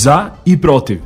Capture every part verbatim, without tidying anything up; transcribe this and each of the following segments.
Za i protiv.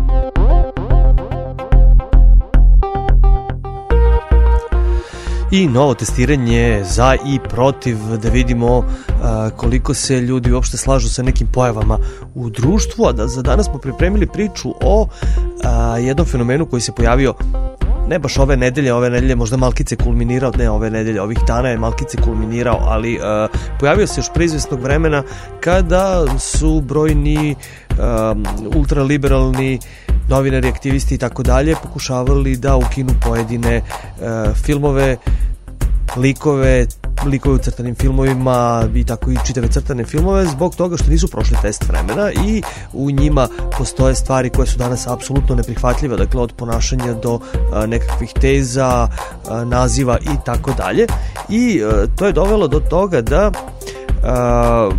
I novo testiranje za i protiv, da vidimo a, koliko se ljudi uopšte slažu sa nekim pojavama u društvu. A da za danas smo pripremili priču o a, jednom fenomenu koji se pojavio ne baš ove nedelje, ove nedelje možda malkice kulminirao, ne ove nedelje, ovih dana je malkice kulminirao, ali uh, pojavio se još pre izvesnog vremena kada su brojni um, ultraliberalni novinari, aktivisti i tako dalje pokušavali da ukinu pojedine uh, filmove, likove, likove u crtanim filmovima i tako i čitave crtane filmove zbog toga što nisu prošli test vremena i u njima postoje stvari koje su danas apsolutno neprihvatljive, dakle od ponašanja do a, nekakvih teza, a, naziva i tako dalje. I a, to je dovelo do toga da a,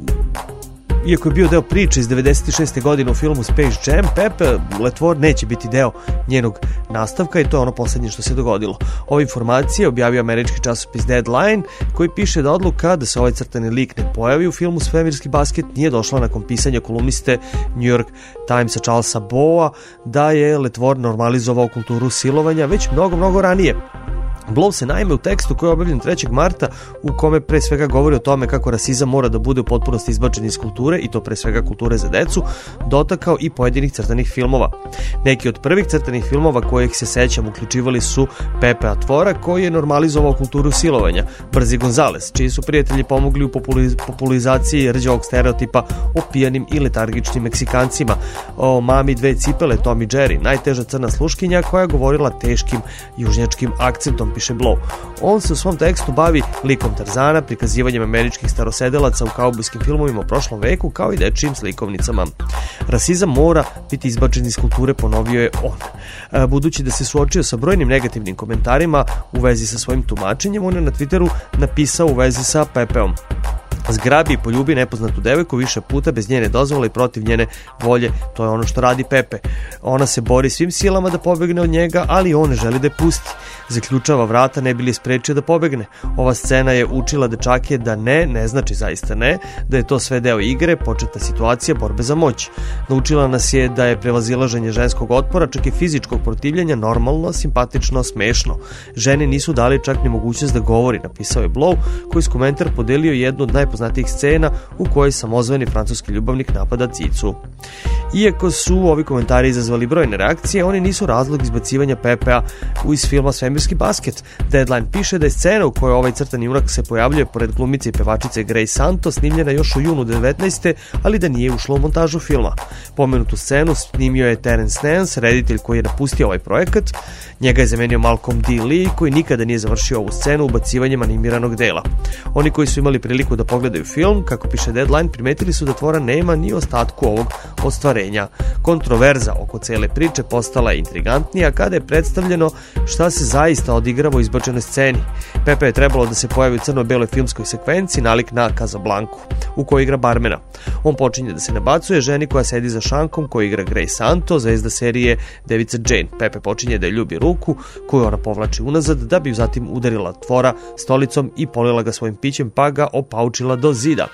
iako je bio deo priče iz devedeset šeste godine u filmu Space Jam, Pepe Le Tort neće biti deo njenog nastavka i to je ono poslednje što se dogodilo. Ove informacije objavio američki časopis Deadline, koji piše da odluka da se ovaj crtani lik ne pojavi u filmu Svemirski basket nije došla nakon pisanja kolumniste New York Timesa Charlesa Bowa da je Le Tort normalizovao kulturu silovanja već mnogo, mnogo ranije. Blow se naime u tekstu koji je objavljen trećeg marta u kome pre svega govori o tome kako rasizam mora da bude u potpunosti izbačen iz kulture i to pre svega kulture za decu, dotakao i pojedinih crtanih filmova. Neki od prvih crtanih filmova kojih se sećam uključivali su Pepe Atvora koji je normalizovao kulturu silovanja, Brzi Gonzales, čiji su prijatelji pomogli u populiz populizaciji rđavog stereotipa o pijanim i letargičnim Meksikancima, o mami dve cipele Tom i Jerry, najteža crna sluškinja koja je govorila teškim južnjačkim akcentom, piše Blow. On se u svom tekstu bavi likom Tarzana, prikazivanjem američkih starosedelaca u kaubojskim filmovima u prošlom veku, kao i dečijim slikovnicama. Rasizam mora biti izbačen iz kulture, ponovio je on. Budući da se suočio sa brojnim negativnim komentarima u vezi sa svojim tumačenjem, on je na Twitteru napisao u vezi sa Pepeom: zgrabi i poljubi nepoznatu devojku više puta bez njene dozvole i protiv njene volje. To je ono što radi Pepe. Ona se bori svim silama da pobegne od njega, ali on ne želi da je pusti. Zaključava vrata ne bi li sprečio da pobegne. Ova scena je učila dečake da ne, ne znači zaista ne, da je to sve deo igre, početna situacija borbe za moć. Naučila nas je da je prevazilaženje ženskog otpora, čak i fizičkog protivljenja, normalno, simpatično, smešno. Žene nisu dali čak ni mogućnost da govori, napisao je Blow, koji s komentar podelio jednu od najpoznatijih scena u kojoj samozvani francuski ljubavnik napada Cicu. Iako su ovi komentari izazvali brojne reakcije, oni nisu razlog izbacivanja Pepea iz filma Svemirski basket. Deadline piše da je scena u kojoj ovaj crtani junak se pojavljuje pored glumice i pevačice Grace Santo snimljena još u junu devetnaeste. ali da nije ušlo u montažu filma. Pomenutu scenu snimio je Terence Nance, reditelj koji je napustio ovaj projekat. Njega je zamenio Malcolm D. Lee, koji nikada nije završio ovu scenu ubacivanjem animiranog dela. Oni koji su imali priliku da pogledaju film, kako piše Deadline, primetili su da tvora nema ni ostatku ovog ostvarenja. Kontroverza oko cele priče postala je intrigantnija kada je predstavljeno šta se zaista odigrava u izbačenoj sceni. Pepe je trebalo da se pojavi u crno-beloj filmskoj sekvenci nalik na Casablancu, u kojoj igra barmena. On počinje da se nabacuje ženi koja sedi za šankom, koja igra Grace Santo, zvezda serije Devica Jane. Pepe počinje da je ljubi ruku, koju ona povlači unazad, da bi ju zatim udarila tvora stolicom i polila ga svojim pićem, pa ga opaučila do zida.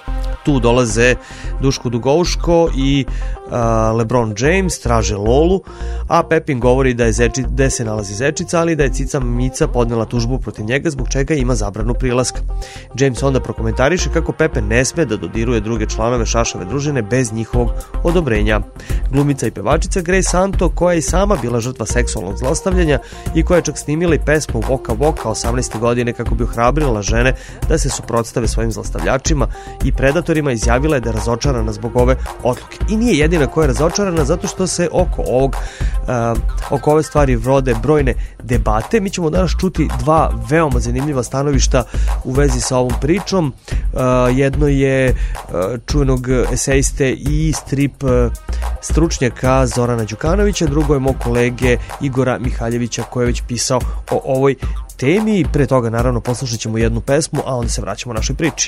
Tu dolaze Duško Dugovško i uh, LeBron James, traže Lolu, a Pepin govori da je zeči, da se nalazi zečica, ali da je cica Mica podnela tužbu protiv njega, zbog čega ima zabranu prilaska. James onda prokomentariše kako Pepe ne sme da dodiruje druge članove Šašove družine bez njihovog odobrenja. Glumica i pevačica Grace Santo, koja je i sama bila žrtva seksualnog zlostavljanja i koja je čak snimila i pesmu Voka Voka osamnaeste godine kako bi ohrabrila žene da se suprotstave svojim zlostavljačima i predatorima, izjavila je da je razočarana zbog ove odluke. I nije jedina koja je razočarana, zato što se oko ovog uh, oko ove stvari vrode brojne debate. Mi ćemo danas čuti dva veoma zanimljiva stanovišta u vezi sa ovom pričom. Uh, jedno je uh, čuvenog esejiste i strip uh, stručnjaka Zorana Đukanovića, drugo je mog kolege Igora Mihaljevića, koji je već pisao o ovoj temi. Pre toga naravno poslušat ćemo jednu pesmu, a onda se vraćamo našoj priči.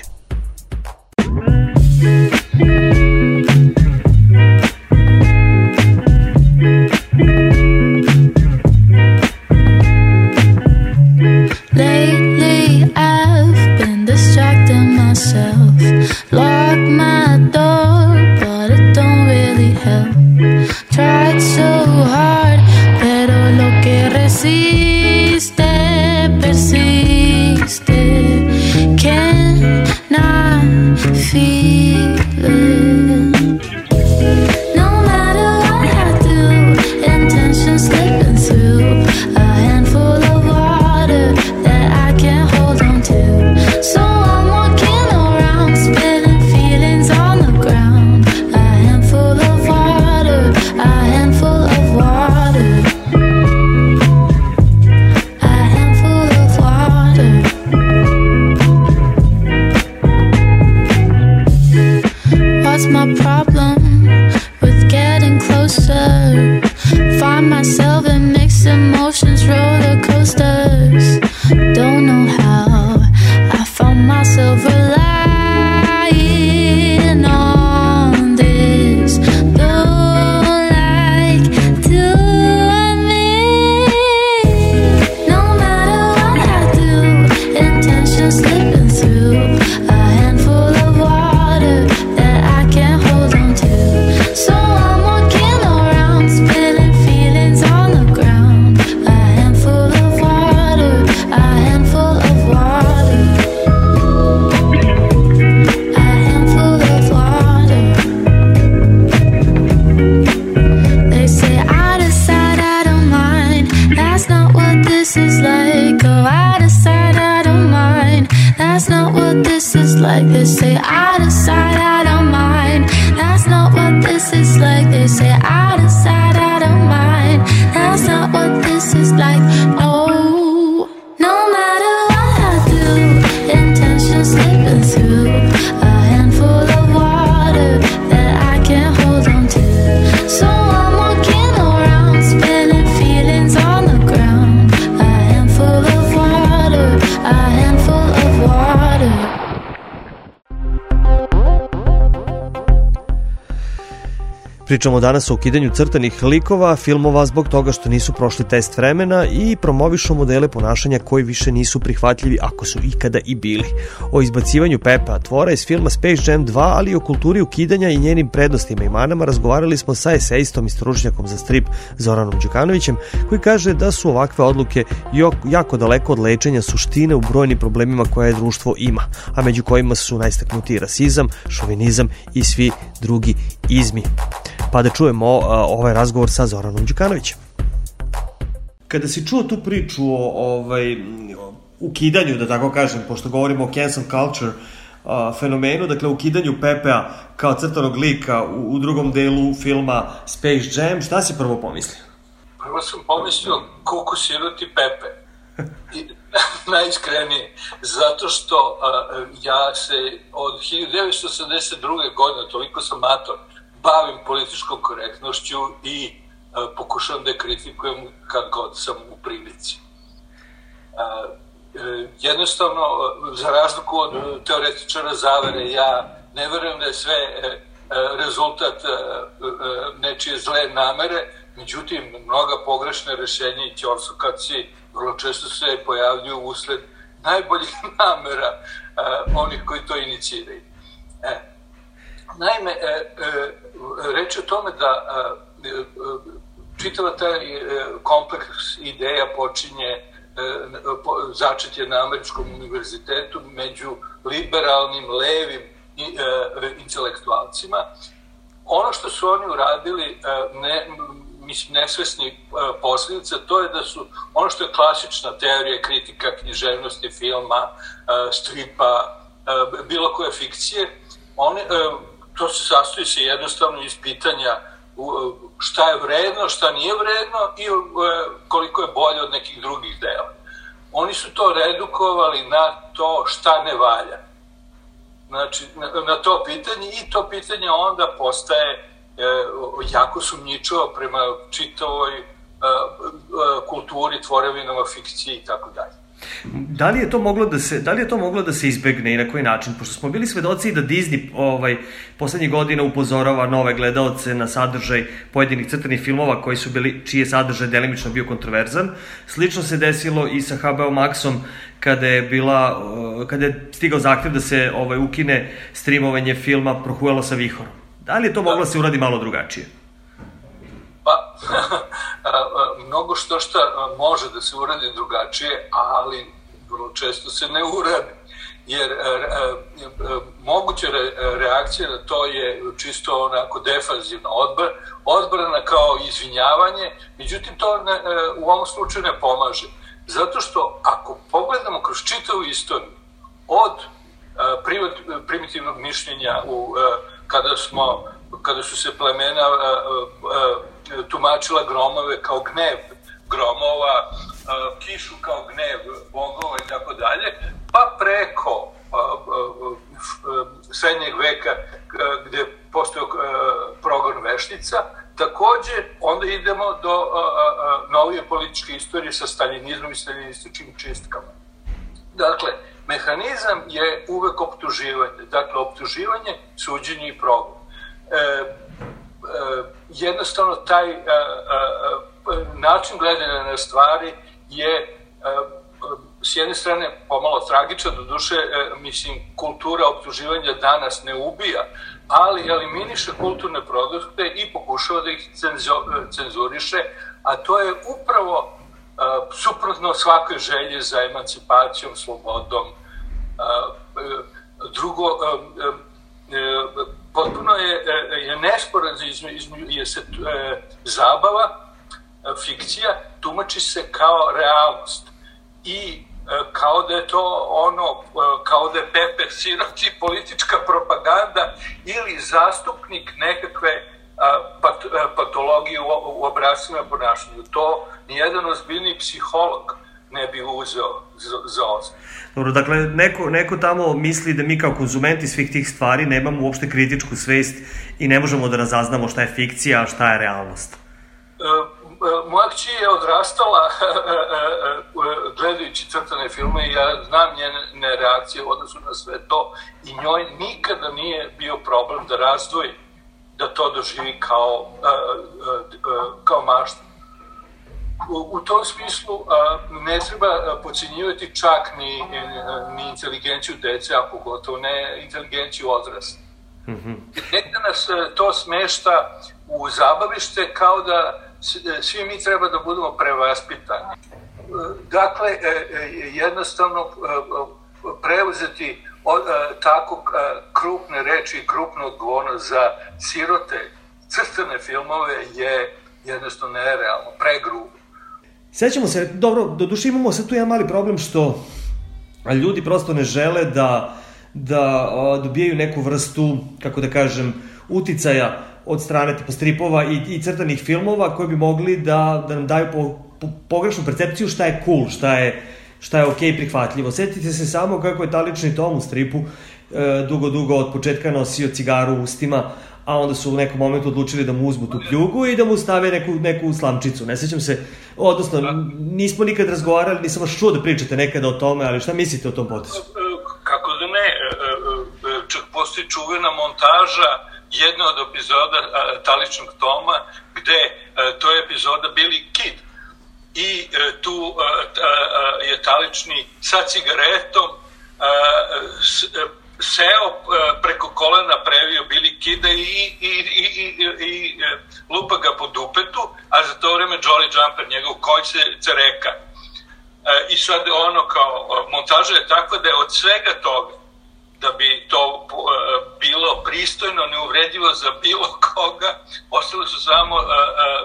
Lately I've been distracting myself, lock my door, but it don't really help. find myself in mixed emotions, roller coasters. Don't know how I found myself relying on this. Don't like to admit, no matter what I do, intentions slipping through a handful of water that I can't hold on to. So I'm walking around, spilling feelings on the ground. A handful of water, a handful of water, a handful of water. They say out of sight, out of mind. That's not what this is like. Oh, out of sight, out of mind. That's not what this is like. They say out of sight, out of mind. That's not what this is like. They say out of sight, out of mind. That's not what this is like. No, no matter what I do, intentions slipping through a handful of water that I can't hold on to. So I'm walking around, spilling feelings on the ground. A handful of water, a handful of water. Pričamo danas o ukidanju crtanih likova, filmova zbog toga što nisu prošli test vremena i promovišu modele ponašanja koji više nisu prihvatljivi ako su ikada i bili. O izbacivanju Pepa tvora iz filma Space Jam dva, ali i o kulturi ukidanja i njenim prednostima i manama razgovarali smo sa esejistom i stručnjakom za strip Zoranom Đukanovićem, koji kaže da su ovakve odluke jako daleko od lečenja suštine u brojnim problemima koje društvo ima, a među kojima su najistaknutiji rasizam, šovinizam i svi drugi izmi. Pa da čujemo uh, ovaj razgovor sa Zoranom Đukanovićem. Kada si čuo tu priču o ovaj, ukidanju, da tako kažem, pošto govorimo o cancel culture uh, fenomenu, dakle ukidanju Pepea kao crtanog lika u, u drugom delu filma Space Jam, šta si prvo pomislio? Prvo sam pomislio koliko siroti Pepe. I, najiskrenije. Zato što uh, ja se od hiljadu devetsto osamdeset druge. godine, toliko sam mator, bavim političkom korektnošću i uh, pokušavam da je kritikujem kad god sam u prilici. Uh, uh, jednostavno, uh, za razliku od uh, teoretičara zavere, ja ne verujem da je sve uh, rezultat uh, uh, nečije zle namere, međutim, mnoga pogrešne rešenja i ćorsokaci vrlo često se pojavljuju usled najboljih namera uh, onih koji to iniciraju. E, naime, e, e, reč je o tome da e, e, čitava ta e, kompleks ideja počinje e, po, začet je na Američkom univerzitetu među liberalnim, levim i, e, intelektualcima. Ono što su oni uradili, e, ne, mislim, nesvesni e, posljedica, to je da su ono što je klasična teorija kritika književnosti, filma, e, stripa, e, bilo koje fikcije, one, e, to se sastoji se jednostavno iz pitanja šta je vredno, šta nije vredno i koliko je bolje od nekih drugih dela. Oni su to redukovali na to šta ne valja. Znači, na to pitanje i to pitanje onda postaje jako sumnjičavo prema čitavoj kulturi, tvorevinama, fikciji i tako dalje. Da li je to moglo da se, da li je to moglo da se izbegne i na koji način? Pošto smo bili svedoci da Disney ovaj, poslednjih godina upozorava nove gledaoce na sadržaj pojedinih crtanih filmova koji su bili, čiji je sadržaj delimično bio kontroverzan. Slično se desilo i sa H B O Maxom kada je, bila, kada je stigao zahtev da se ovaj, ukine streamovanje filma Prohujalo sa vihorom. Da li je to moglo da se uradi malo drugačije? Pa, mnogo što što može da se uradi drugačije, ali vrlo često se ne uradi. Jer e, e, moguća re, reakcija na to je čisto onako defanzivna odbr, odbrana kao izvinjavanje, međutim to ne, u ovom slučaju ne pomaže. Zato što ako pogledamo kroz čitavu istoriju, od e, primitivnog mišljenja u, e, kada, smo, kada su se plemena e, e, tumačila gromove kao gnev gromova, uh, kišu kao gnev bogova i tako dalje, pa preko uh, uh, uh, srednjeg veka uh, gde postoje uh, progon veštica, Takođe, onda idemo do a, a, novije političke istorije sa staljinizmom i staljinističkim čistkama. Dakle, mehanizam je uvek optuživanje. Dakle, optuživanje, suđenje i progon. E, e, jednostavno, taj a, a, način gledanja na stvari je a, s jedne strane pomalo tragičan, do duše, e, mislim, kultura optuživanja danas ne ubija, ali eliminiše kulturne produkte i pokušava da ih cenzuriše, a to je upravo uh, suprotno svakoj želji za emancipacijom, slobodom. Uh, drugo, uh, uh, uh, potpuno je, uh, je nesporazum između, je se uh, zabava, uh, fikcija, tumači se kao realnost. I kao da je to ono, kao da je Pepe Siroti politička propaganda ili zastupnik nekakve pat, patologije u, u obrascima ponašanju. To nijedan ozbiljni psiholog ne bi uzeo za, za ozbiljno. Dobro, dakle, neko, neko tamo misli da mi kao konzumenti svih tih stvari nemamo uopšte kritičku svest i ne možemo da razaznamo šta je fikcija, a šta je realnost. Moja kći je odrastala gledajući crtane filme i ja znam njene reakcije u odnosu na sve to i njoj nikada nije bio problem da razdvoji, da to doživi kao, kao maštu. U, u tom smislu ne treba podcenjivati čak ni, ni inteligenciju dece, a pogotovo ne inteligenciju odrasla. Mm-hmm. Nekada nas to smešta u zabavište kao da svi mi treba da budemo prevaspitani. Dakle, jednostavno preuzeti tako krupne reči i krupnu odgovornost za sirote crtane filmove je jednostavno nerealno, pregrubo. Sećamo se, dobro, doduše imamo sad tu jedan mali problem što ljudi prosto ne žele da, da dobijaju neku vrstu, kako da kažem, uticaja od strane tipa stripova i, i crtanih filmova koji bi mogli da, da nam daju po, po, pogrešnu percepciju šta je cool, šta je, šta je okej, prihvatljivo. Sjetite se samo kako je taj lični Tom u stripu e, dugo, dugo od početka nosio cigaru u ustima, a onda su u nekom momentu odlučili da mu uzmu tu pljugu i da mu stave neku, neku slamčicu. Ne sećam se, odnosno, nismo nikad razgovarali, nisam vas čuo da pričate nekada o tome, ali šta mislite o tom potezu? Kako da ne, čak postoji čuvena montaža jedna od epizoda a, Taličnog Toma, gde a, to je epizoda Billy Kid. I a, tu a, a, je Talični sa cigaretom a, s, a, seo a, preko kolena, previo Billy Kida i, i, i, i, i lupa ga po dupetu, a za to vreme Jolly Jumper, njegov konj se cereka. A, I sad ono kao, montaža je takva da je od svega toga, da bi to uh, bilo pristojno, neuvredivo za bilo koga, ostale su samo uh, uh,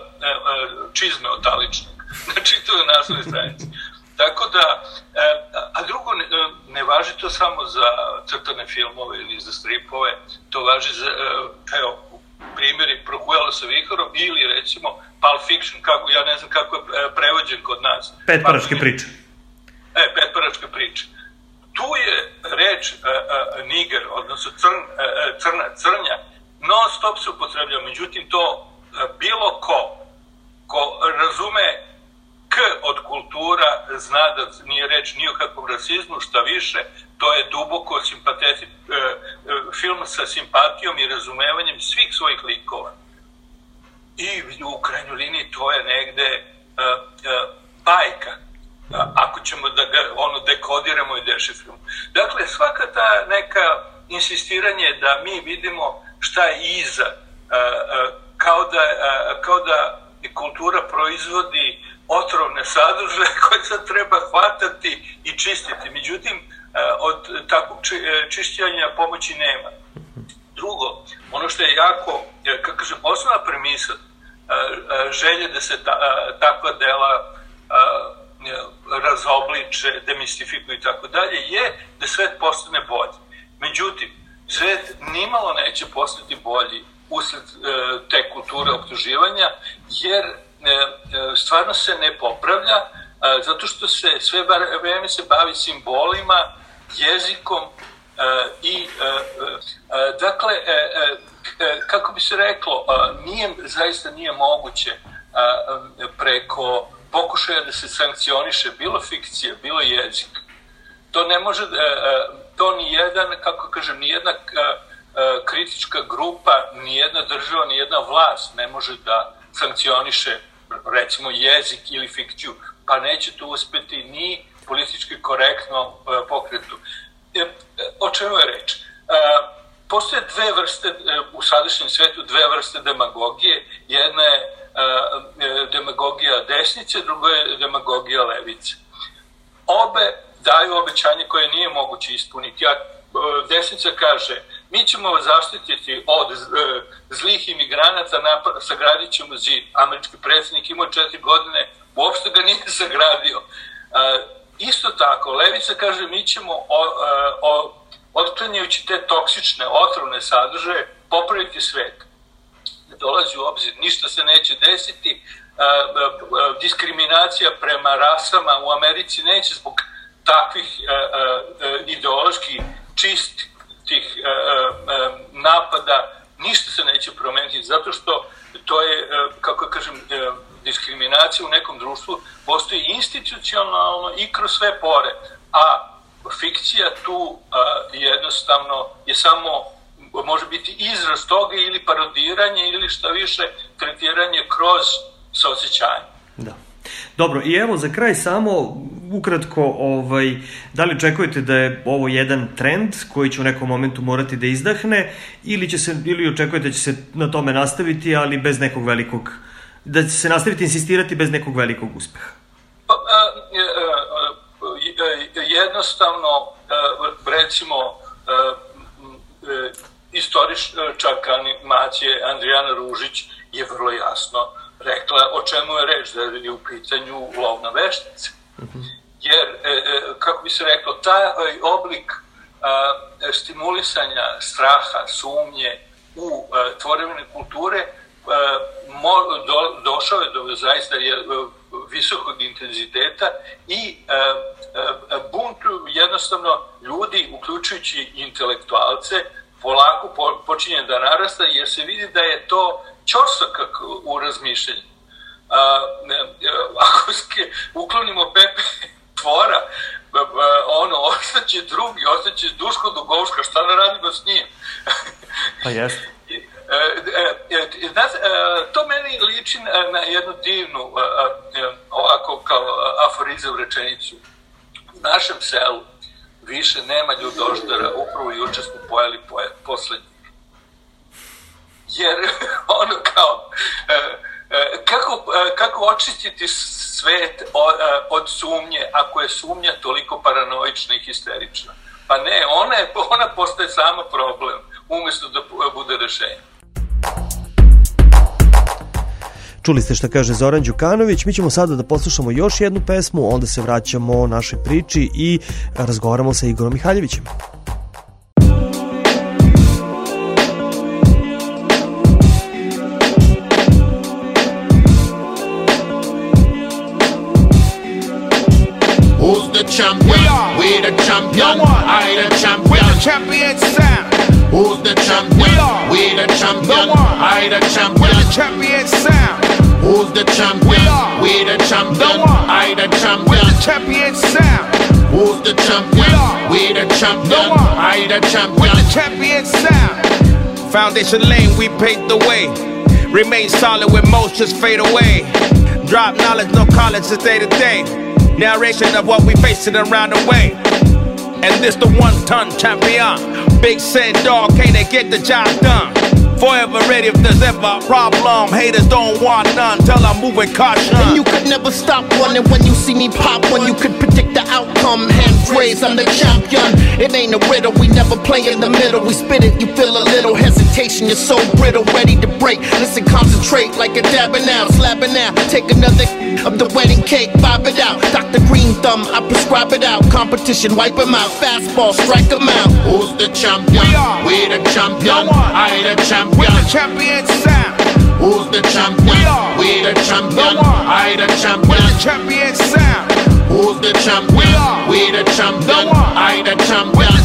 uh, čizme od Taličnog. Znači, to je naslovne stranice. Tako da, uh, a drugo, ne, ne važi to samo za crtane filmove ili za stripove, to važi za, uh, evo, primjeri Prohuela sa vihorom ili, recimo, Pulp Fiction, kako, ja ne znam kako je prevođen kod nas. Petparačke priče. E, petparačke priče. Tu je reč uh, uh, niger, odnosno crn, uh, crna, crnja, non stop se upotrebljava, međutim to uh, bilo ko, ko razume K od kultura, zna da nije reč ni o kakvom rasizmu, šta više, to je duboko simpateti, uh, uh, film sa simpatijom i razumevanjem svih svojih likova. I u krajnjoj liniji to je negde uh, uh, bajka, ako ćemo da ga ono dekodiramo i dešifrujemo. Dakle, svaka ta neka insistiranje da mi vidimo šta je iza, kao da, kao da kultura proizvodi otrovne sadržaje koje sad treba hvatati i čistiti. Međutim, od takvog čišćenja pomoći nema. Drugo, ono što je jako, kako kaže, osnovna premisa želje da se ta, takva dela razobliče, demistifikuju i tako dalje, je da svet postane bolji. Međutim, svet nimalo neće postati bolji usled e, te kulture optuživanja, jer e, stvarno se ne popravlja, e, zato što se sve vreme se bavi simbolima, jezikom, e, i dakle, kako bi se reklo, nije, zaista nije moguće preko pokušaja da se sankcioniše bilo fikcija, bilo jezik. To ne može, to ni jedan, kako kažem, ni jedna kritička grupa, ni jedna država, ni jedna vlast ne može da sankcioniše, recimo, jezik ili fikciju, pa neće to uspeti ni politički korektno pokretu. O čemu je reč? Postoje dve vrste, u sadašnjem svetu, dve vrste demagogije. Jedna je demagogija desnice, druga je demagogija levice. Obe daju obećanje koje nije moguće ispuniti. A desnica kaže, mi ćemo vas zaštititi od zlih imigranata, sagradit ćemo zid. Američki predsjednik imao četiri godine, uopšte ga nije sagradio. Isto tako, levica kaže, mi ćemo otklanjajući te toksične, otrovne sadržaje, popraviti svet. Ne dolazi u obzir, ništa se neće desiti, diskriminacija prema rasama u Americi neće zbog takvih ideološki čistih napada, ništa se neće promeniti, zato što to je, kako kažem, diskriminacija u nekom društvu postoji institucionalno i kroz sve pore, a fikcija tu jednostavno je samo, može biti izraz toga ili parodiranje ili šta više tretiranje kroz saosećanje. Da. Dobro, i evo za kraj samo ukratko, ovaj, da li očekujete da je ovo jedan trend koji će u nekom momentu morati da izdahne ili, će se, ili očekujete da će se na tome nastaviti, ali bez nekog velikog, da će se nastaviti insistirati bez nekog velikog uspeha? Pa, a, jednostavno, recimo, istoričarka animacije Andrijana Ružić je vrlo jasno rekla o čemu je reč, da je u pitanju lov na veštice. Jer, kako bi se reklo, taj oblik stimulisanja straha, sumnje u tvorevine kulture došao je do zaista visokog intenziteta i bunt jednostavno ljudi, uključujući intelektualce, polako počinje da narasta, jer se vidi da je to ćorsokak u razmišljanju. Ako uklonimo Pepe Tvora, ono, ostaće drugi, ostaće Duško Dugovška, šta da radimo s njim? Pa jeste. Znate, to meni liči na jednu divnu, ovako kao aforizam rečenicu. U našem selu više nema ljudoždara, upravo juče smo pojeli poslednji. Jer ono kao, kako, kako očistiti svet od sumnje, ako je sumnja toliko paranoična i histerična? Pa ne, ona, je, ona postaje sama problem, umjesto da bude rešenje. Čuli ste šta kaže Zoran Đukanović, mi ćemo sada da poslušamo još jednu pesmu, onda se vraćamo našoj priči i razgovaramo sa Igorom Mihaljevićem. Who's the champion? We are. We the champion. No one. I the champion. We're the champion sound. Who's the champion? We are. We the champion. No one. I the champion. We're the champion sound. Who's the champion? We are. We the champion. No one. I the champion. We're the champion sound. Who's the champion? We are. We the champion. No one. I the champion. We're the champion sound. Foundation lane, we paved the way. Remain solid when most just fade away. Drop knowledge, no college, it's day to day. Narration of what we facing around the way. And this the one-ton champion. Big said dog, can't they get the job done? Forever ready if there's ever a problem. Haters don't want none, tell I'm moving caution. And you could never stop running when you see me pop. When you could predict the outcome. Hands raised, I'm the champion. It ain't a riddle, we never play in the middle. We spit it, you feel a little hesitation. You're so brittle, ready to break. Listen, concentrate like a dabbing out, slapping out. Take another of the wedding cake, vibe it out. Doctor Green Thumb, I prescribe it out. Competition, wipe them out. Fastball, strike them out. Who's the champion? We are. We the champion. No I the champion. We're the champion sound. Who's the champion? We are. We the champion. No I the champion. We're the champion sound. Who's the champion? We are. We the champion. No I the champion. We're the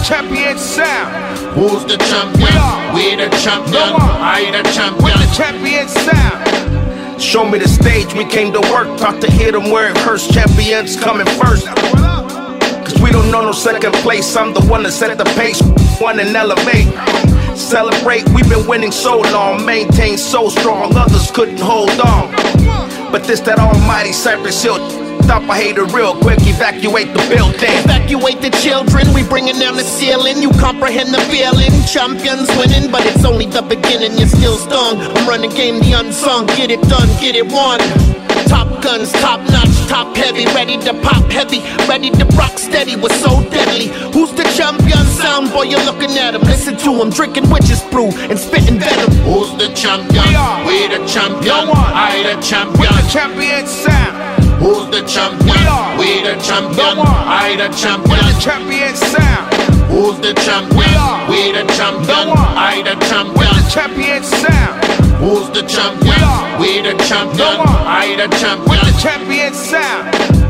champion sound. Who's the champion? We are. We the champion. No one. I the champion. With the champion sound. Show me the stage, we came to work. Thought to hit them where it hurts. Champions coming first. Cause we don't know no second place. I'm the one that set the pace. One and elevate. Celebrate, we've been winning so long. Maintain so strong, others couldn't hold on. But this that almighty Cypress Hill. Stop a hater real quick, evacuate the building. Evacuate the children, we bringing down the ceiling. You comprehend the feeling, champions winning. But it's only the beginning, you're still stung. I'm running game, the unsung, get it done, get it won. Top guns, top notch, top heavy. Ready to pop heavy, ready to rock steady. We're so deadly. Who's the champion sound? Boy, you're looking at him. Listen to him, drinking witch's brew and spitting venom. Who's the champion? We are. We the champion. No one. I the champion. With the champion sound. Who's the champion? We are. We the champion. No one. I the champion. With the champion sound. Who's the champion? We are. We the champion. No one. I the champion. With the champion sound. Who's the champion? We are. We the champion. No one. I the champion. With the champion sound.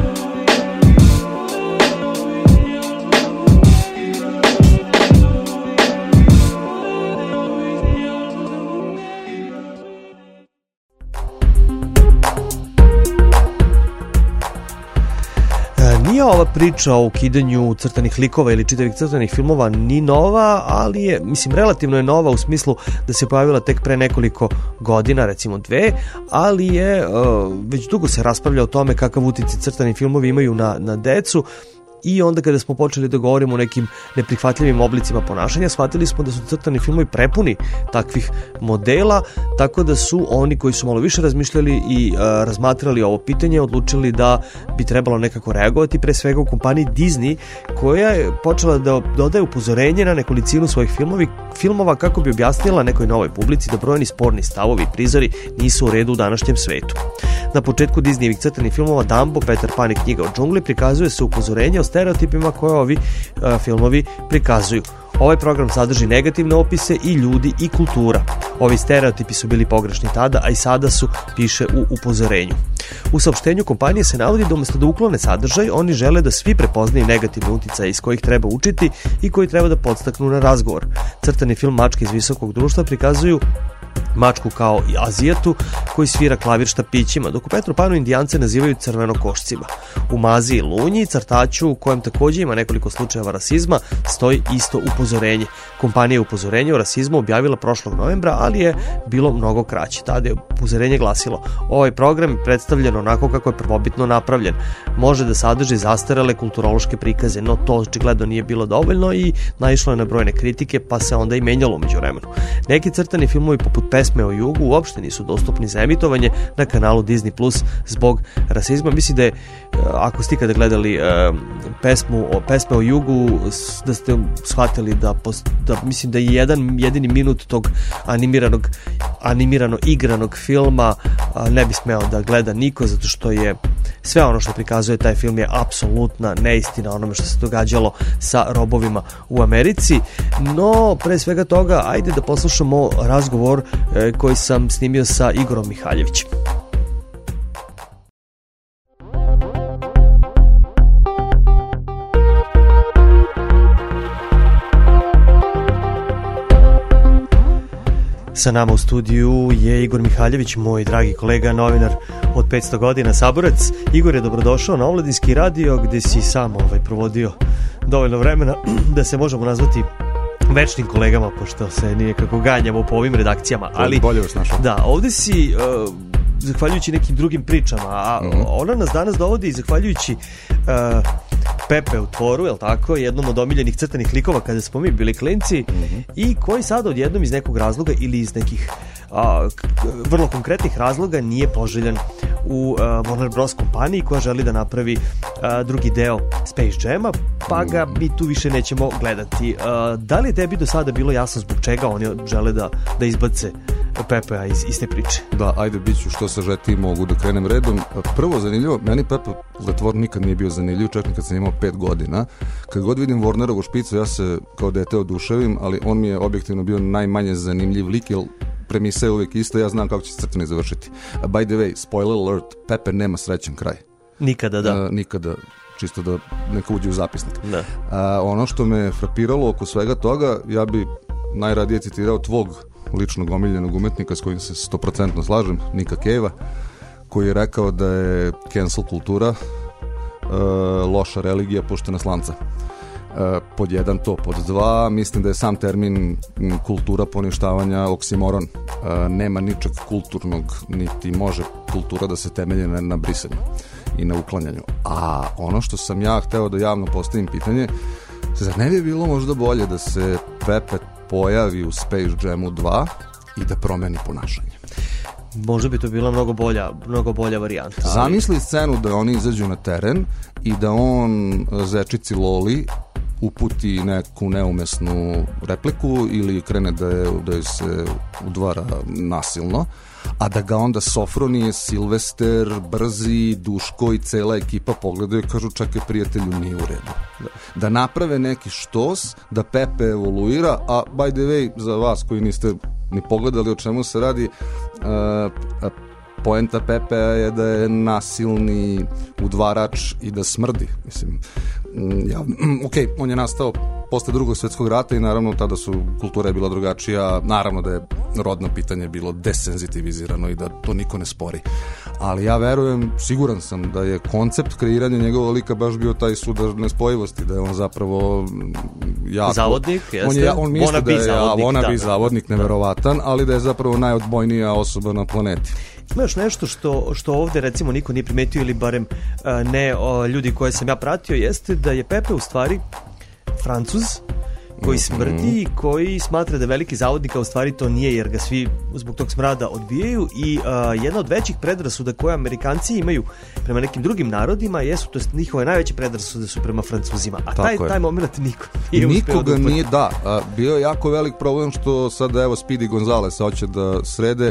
Nije ova priča o ukidanju crtanih likova ili čitavih crtanih filmova ni nova, ali je, mislim, relativno je nova u smislu da se pojavila tek pre nekoliko godina, recimo dve, ali je, uh, već dugo se raspravlja o tome kakav uticaj crtani filmovi imaju na, na decu. I onda kada smo počeli da govorimo o nekim neprihvatljivim oblicima ponašanja, shvatili smo da su crtani filmovi prepuni takvih modela, tako da su oni koji su malo više razmišljali i uh, razmatrali ovo pitanje odlučili da bi trebalo nekako reagovati, pre svega u kompaniji Disney, koja je počela da dodaje upozorenje na nekolicinu svojih filmovi, filmova kako bi objasnila nekoj novoj publici da brojni sporni stavovi i prizori nisu u redu u današnjem svetu. Na početku Disneyevih crtanih filmova Dumbo, Peter Pan i Knjiga o džungli prikazuje se upozorenje o stereotipima koje ovi uh, filmovi prikazuju. Ovaj program sadrži negativne opise i ljudi i kultura. Ovi stereotipi su bili pogrešni tada, a i sada su, piše u upozorenju. U saopštenju kompanije se navodi da umesto da uklone sadržaj, oni žele da svi prepoznaju negativne uticaje iz kojih treba učiti i koji treba da podstaknu na razgovor. Crtani film Mačke iz visokog društva prikazuju mačku kao i Azijatu koji svira klavir štapićima, dok u Petru Panu Indijance nazivaju crvenokošcima. U Mazi i Lunji, crtaču u kojem takođe ima nekoliko slučajeva rasizma, stoji isto upozorenje. Kompanija upozorenje o rasizmu objavila prošlog novembra, ali je bilo mnogo kraće. Tada je upozorenje glasilo: ovaj program je predstavljen onako kako je prvobitno napravljen. Može da sadrži zastarele kulturološke prikaze, no to očigledno nije bilo dovoljno i naišlo je na brojne kritike, pa se onda i menjalo umeđu vremenu. Neki crtani filmovi poput Pesme o jugu uopšte nisu dostupni za emitovanje na kanalu Disney Plus zbog rasizma. Mislim da je, ako ste ikada gledali uh, pesmu o, Pesme o jugu, da ste shvatili da, post, da mislim da je jedan jedini minut tog animiranog, animirano igranog filma uh, ne bi smeo da gleda niko, zato što je sve ono što prikazuje taj film je apsolutna neistina onome što se događalo sa robovima u Americi. No, pre svega toga, ajde da poslušamo razgovor e, koji sam snimio sa Igorom Mihaljevićem. Sa nama u studiju je Igor Mihaljević, moj dragi kolega, novinar od petsto godina, saborac. Igor je dobrodošao na Omladinski radio, gde si sam ovaj, provodio dovoljno vremena da se možemo nazvati večnim kolegama, pošto se nekako ganjamo po ovim redakcijama. Ali bolje vas našao. Da, ovde si uh, zahvaljujući nekim drugim pričama, a mm-hmm. ona nas danas dovodi zahvaljujući uh, Pepe u Tvoru, jel tako, jednom od omiljenih crtanih likova kada smo mi bili klinci, mm-hmm. i koji sad odjednom iz nekog razloga ili iz nekih a, k- vrlo konkretnih razloga nije poželjan u a, Warner Bros. Kompaniji koja želi da napravi a, drugi deo Space Jama, pa ga mi tu više nećemo gledati. A, da li je tebi do sada bilo jasno zbog čega oni žele da, da izbace Pepea iz iste priče? Da, ajde, bit ću što sažetiji, mogu da krenem redom. Prvo, zanimljivo, meni Pepe Letvor nikad nije bio zanimljiv, čak nikad sam imao pet godina. Kad god vidim Warnerovu špicu, ja se kao dete oduševim, ali on mi je objektivno bio najmanje zanimljiv lik, jer premisa je uvijek ista, ja znam kako će se crtani završiti. By the way, spoiler alert, Pepe nema srećan kraj. Nikada, da. Uh, nikada. čisto da neka uđe u zapisnik. Da. A, ono što me frapiralo oko svega toga, ja bi najradije citirao tvog ličnog omiljenog umetnika s kojim se sto posto slažem, Nika Cave-a, koji je rekao da je cancel kultura uh, loša religija puštena slanca. Uh, pod jedan to, pod dva mislim da je sam termin kultura poništavanja oksimoron. Uh, nema ničeg kulturnog, niti može kultura da se temelje na, na brisanju i na uklanjanju. A ono što sam ja hteo da javno postavim pitanje, zar ne bi bilo možda bolje da se Pepe pojavi u Space Jamu dva i da promeni ponašanje? Možda bi to bila mnogo bolja, mnogo bolja varijanta. Ali... Zamisli scenu da oni izađu na teren i da on zečici Loli uputi neku neumesnu repliku ili krene da je, da je se udvara nasilno, a da ga onda Sofronije, Silvester, Brzi, Duško i cela ekipa pogledaju i kažu čekaj prijatelju, nije u redu. Da. da naprave neki štos, da Pepe evoluira, a by the way, za vas koji niste ni pogledali o čemu se radi, uh, poenta Pepe je da je nasilni udvarač i da smrdi. Mislim, ja, ok, on je nastao posle drugog svjetskog rata i naravno tada su, kultura je bila drugačija, naravno da je rodno pitanje bilo desenzitivizirano i da to niko ne spori. Ali ja verujem, siguran sam da je koncept kreiranja njegovog lika baš bio taj sudar nespojivosti, da je on zapravo jako... Zavodnik, jeste? On, je, on misli da je zavodnik, ona da, bi zavodnik da. neverovatan, ali da je zapravo najodbojnija osoba na planeti. Ima još nešto što, što ovde recimo niko nije primetio ili barem uh, ne uh, ljudi koje sam ja pratio, jeste da je Pepe u stvari Francuz koji smrdi i koji smatra da veliki zavodnik, a u stvari to nije, jer ga svi zbog tog smrada odbijaju. I uh, jedna od većih predrasuda koje Amerikanci imaju prema nekim drugim narodima jesu, to jest njihove najveće predrasude su prema Francuzima, a taj, taj moment niko nije uspeo nikoga da nije, da, a, bio je jako velik problem što sad evo Speedy Gonzales hoće da srede,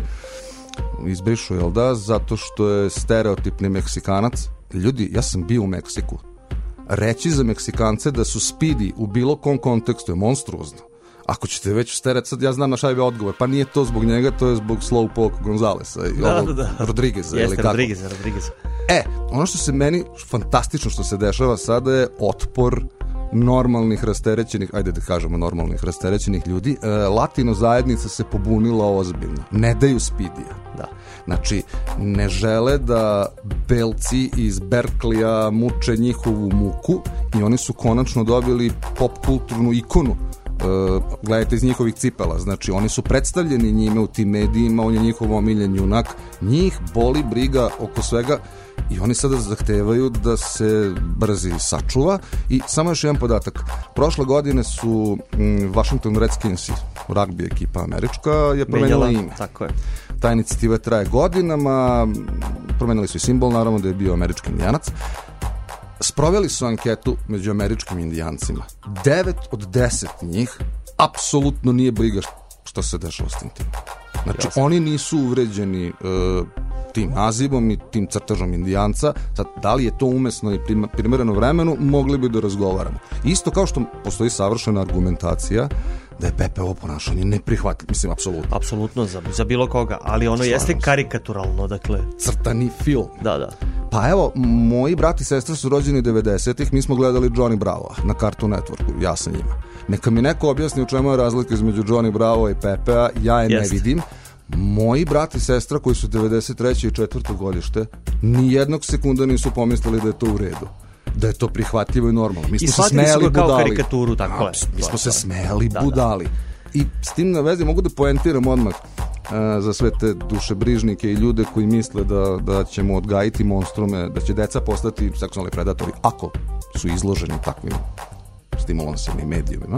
izbrišu, jel da, zato što je stereotipni Meksikanac. Ljudi, ja sam bio u Meksiku. Reći za Meksikance da su Speedy u bilo kom kontekstu je monstruozno. Ako ćete već stereot, sad ja znam na šajbe odgovor, pa nije to zbog njega, to je zbog Slowpoke Gonzalesa i da, ovog da, da. Rodrigueza. Jeste, Rodrigueza, Rodrigueza. E, ono što se meni fantastično što se dešava sada je otpor normalnih rasterećenih, ajde da kažemo normalnih rasterećenih ljudi. E, latino zajednica se pobunila ozbiljno. Ne daju Speedija. Da. Znači, ne žele da belci iz Berkleya muče njihovu muku i oni su konačno dobili pop kulturnu ikonu. Uh, gledajte iz njihovih cipela, znači oni su predstavljeni njime u tim medijima, on je njihov omiljen junak, njih boli briga oko svega i oni sada zahtevaju da se Brzi sačuva. I samo još jedan podatak, prošle godine su mm, Washington Redskinsi, ragbi ekipa američka, je promenila ime. Tako je. Ta inicijativa traje godinama, promenili su i simbol, naravno da je bio američki indijanac. Sproveli su anketu među američkim indijancima. devet od deset njih apsolutno nije briga što se dešava s tim timom. Znači, Jasne. Oni nisu uvređeni uh, tim nazivom i tim crtežom indijanca. Sad, da li je to umesno i primereno vremenu, mogli bi da razgovaramo. Isto kao što postoji savršena argumentacija da je Pepe ovo ponašanje neprihvatljivo, mislim, apsolutno. Apsolutno, za, za bilo koga, ali ono Slavno jeste karikaturalno, dakle. Crtani film. Da, da. Pa evo, moji brat i sestra su rođeni devedesetih, mi smo gledali Johnny Bravo na Cartoon Networku, ja sa njima. Neka mi neko objasni u čemu je razlika između Johnny Bravo i Pepea, ja je Jest. ne vidim. Moji brat i sestra koji su devedeset treće i četvrto godište, ni jednog sekunda nisu pomislili da je to u redu, da je to prihvatljivo i normalno. Mi smo se smejali budali. Kao karikaturu, tako A, mi smo se smejali da, budali. Da. I s tim na vezi mogu da poentiram odmah uh, za sve te dušebrižnike i ljude koji misle da, da ćemo odgajiti monstrume, da će deca postati seksualni predatori ako su izloženi takvim stimulansima i medijima.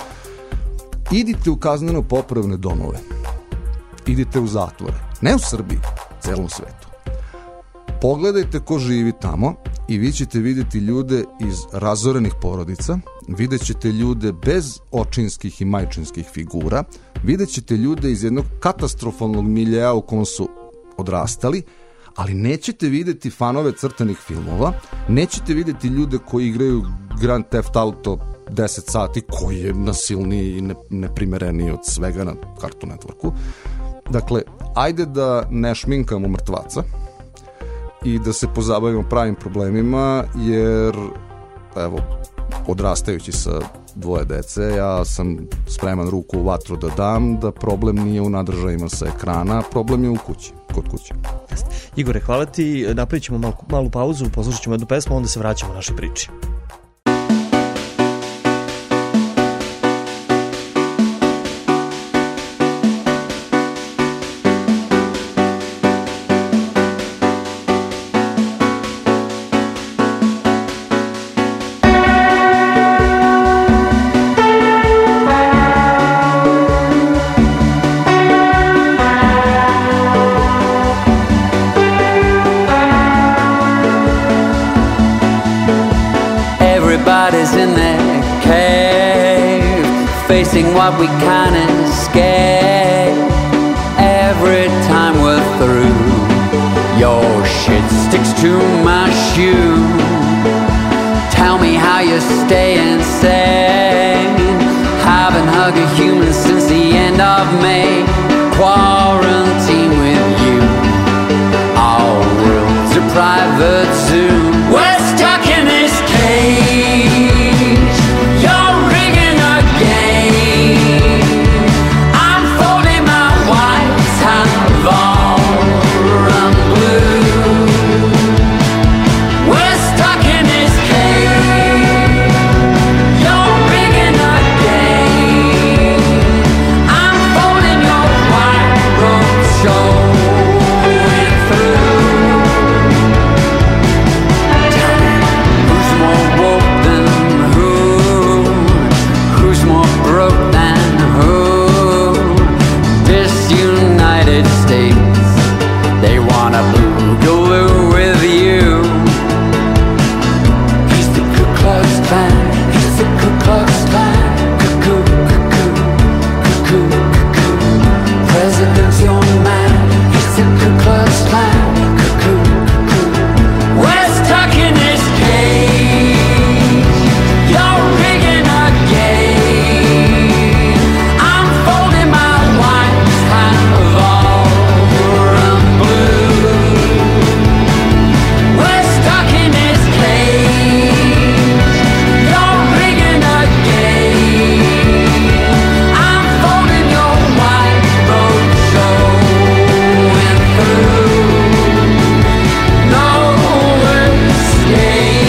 Idite u kazneno popravne domove. Idite u zatvore. Ne u Srbiji, celom svetu. Pogledajte ko živi tamo i vi ćete vidjeti ljude iz razorenih porodica, vidjet ćete ljude bez očinskih i majčinskih figura, vidjet ćete ljude iz jednog katastrofalnog miljeja u kom su odrastali, ali nećete vidjeti fanove crtanih filmova, nećete vidjeti ljude koji igraju Grand Theft Auto deset sati, koji je nasilniji i ne, neprimereniji od svega na Cartoon Networku. Dakle, ajde da ne šminkamo mrtvaca i da se pozabavimo pravim problemima, jer evo, odrastajući sa dvoje dece, ja sam spreman ruku u vatru da dam, da problem nije u nadržajima sa ekrana, problem je u kući, kod kuće. Igore, hvala ti, napravit ćemo malu, malu pauzu, poslušat ćemo jednu pesmu, onda se vraćamo u našoj priči. Facing what we can't escape. Every time we're through, your shit sticks to my shoe. Tell me how you're staying sane. Haven't hugged a human since the end of May. Quarantine with you. Our world's a private zoo. We're stuck in this cage. You're rigging a game. I'm folding my white hand all run blue. We're stuck in this cage. You're rigging a game. I'm folding your white robe showing through. Tell me, who's more woke than who? Who's more broke than who? This United States, they wanna boogaloo with you. He's the Ku Klux Klan. He's the Ku Klux Klan. Cuckoo, cuckoo, cuckoo, cuckoo. President's your man. He's the Ku Klux Klan. Cuckoo, cuckoo. We're stuck in this cage. You're rigging a game. I'm folding my white hand all run blue. We're stuck in this cage. You're rigging a game. I'm folding your white robe showing through. No escape.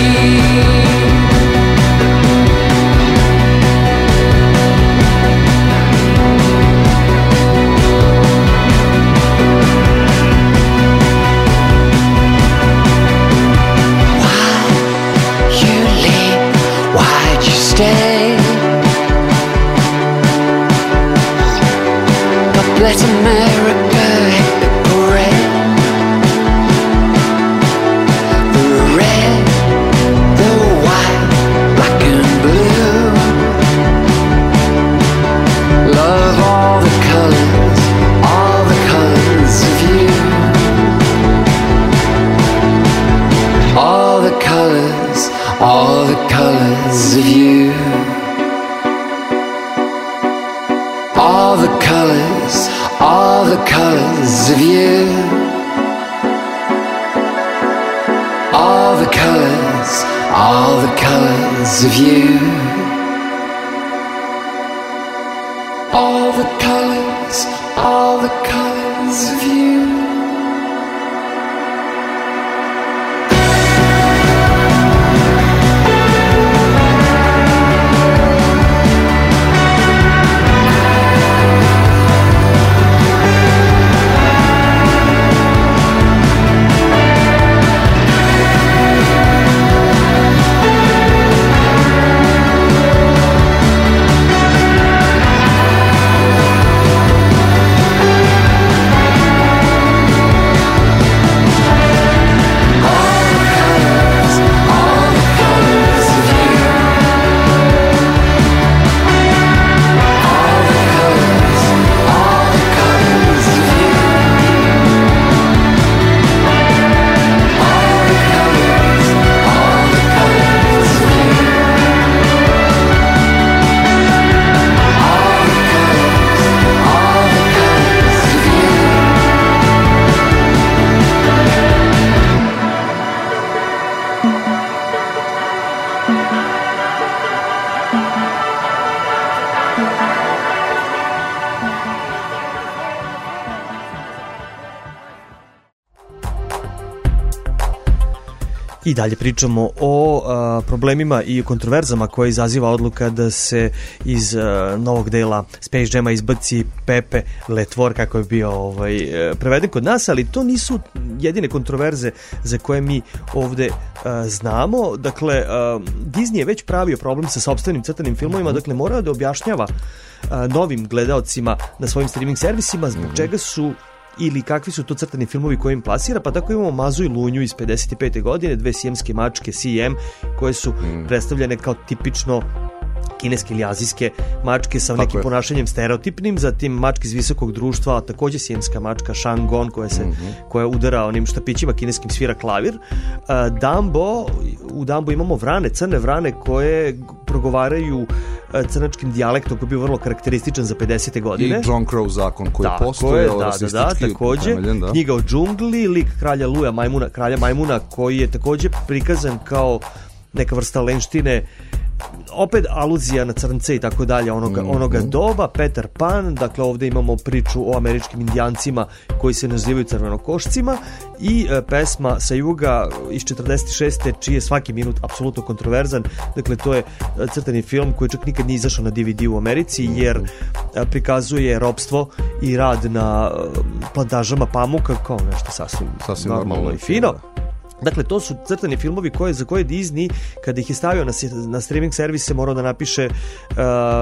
You leave, why'd you stay? God bless America, hit the parade. The red, the white, black and blue. Love all the colors, all the colors of you. All the colors, all the colors of you. All the colors, all the colors of you. All the colors, all the colors of you. All the colors, all the colors of you. I dalje pričamo o a, problemima i kontroverzama koje izaziva odluka da se iz a, novog dela Space Jama izbaci Pepe Le Tvor, kako je bio ovaj, preveden kod nas, ali to nisu jedine kontroverze za koje mi ovde a, znamo. Dakle, a, Disney je već pravio problem sa sopstvenim crtanim filmovima, dakle morao da objašnjava a, novim gledaocima na svojim streaming servisima zbog mm-hmm. čega su ili kakvi su to crtani filmovi koje im plasira, pa tako imamo Mazu i Lunju iz pedeset pete godine, dve sijemske mačke C M koje su mm. predstavljene kao tipično kineske ili azijske mačke sa nekim ponašanjem stereotipnim, zatim mačke iz visokog društva, takođe sijemska mačka Shangon koja se mm-hmm. koja udara onim štapićima kineskim, svira klavir. Uh, Dumbo, u Dumbo imamo vrane, crne vrane koje progovaraju uh, crnačkim dijalektom koji je bio vrlo karakterističan za pedesete godine. I John Crow zakon koji je postojao, da, da, da, takođe, temeljen, da. Knjiga o džungli, lik kralja Luja Majmuna, kralja Majmuna koji je takođe prikazan kao neka vrsta lenštine, opet aluzija na crnce i tako dalje onoga, mm, onoga mm. doba. Peter Pan, dakle ovde imamo priču o američkim indijancima koji se nazivaju crvenokošcima i e, pesma sa juga iz četrdeset šeste čiji je svaki minut apsolutno kontroverzan. Dakle to je crtani film koji čak nikad nije izašao na D V D u Americi jer e, prikazuje ropstvo i rad na e, plantažama pamuka kao nešto sasvim, sasvim normalno i fino. Dakle, to su crtani filmovi koje, za koje Disney, kada ih je stavio na, na streaming servise, morao da napiše uh,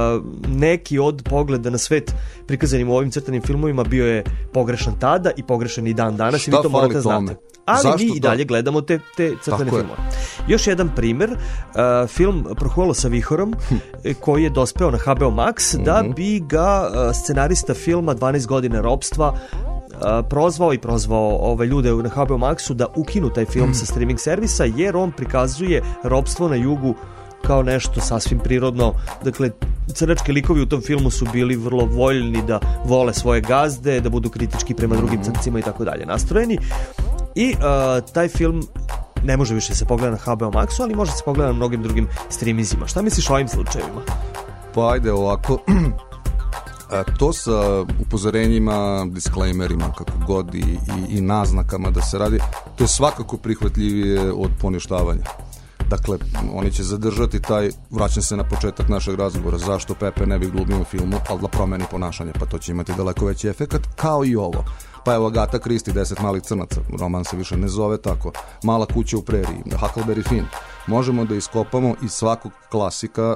neki od pogleda na svet prikazanim u ovim crtanim filmovima bio je pogrešan tada i pogrešan i dan danas. Šta i vi to morate znati. Ali Zašto mi i dalje to? gledamo te, te crtane filmove. Još jedan primer, uh, film Prohulo sa vihorom, hm. koji je dospeo na H B O Max, mm-hmm. da bi ga uh, scenarista filma dvanaest godine ropstva prozvao i prozvao ove ljude na H B O Maxu da ukinu taj film mm. sa streaming servisa jer on prikazuje ropstvo na jugu kao nešto sasvim prirodno. Dakle, crnački likovi u tom filmu su bili vrlo voljni da vole svoje gazde, da budu kritički prema drugim crncima i tako dalje nastrojeni. I uh, taj film ne može više se pogleda na H B O Maxu, ali može se pogleda na mnogim drugim streamizima. Šta misliš o ovim slučajevima? Pa ajde ovako... To sa upozorenjima, disclaimerima, kako god i, i, i naznakama da se radi, to je svakako prihvatljivije od poništavanja. Dakle, oni će zadržati taj, vraćam se na početak našeg razgovora, zašto Pepe ne bi glumio u filmu, ali da promeni ponašanje, pa to će imati daleko veći efekat, kao i ovo. Pa evo Agata Christie, deset malih crnaca, roman se više ne zove tako, Mala kuća u preriji, Huckleberry Finn. Možemo da iskopamo iz svakog klasika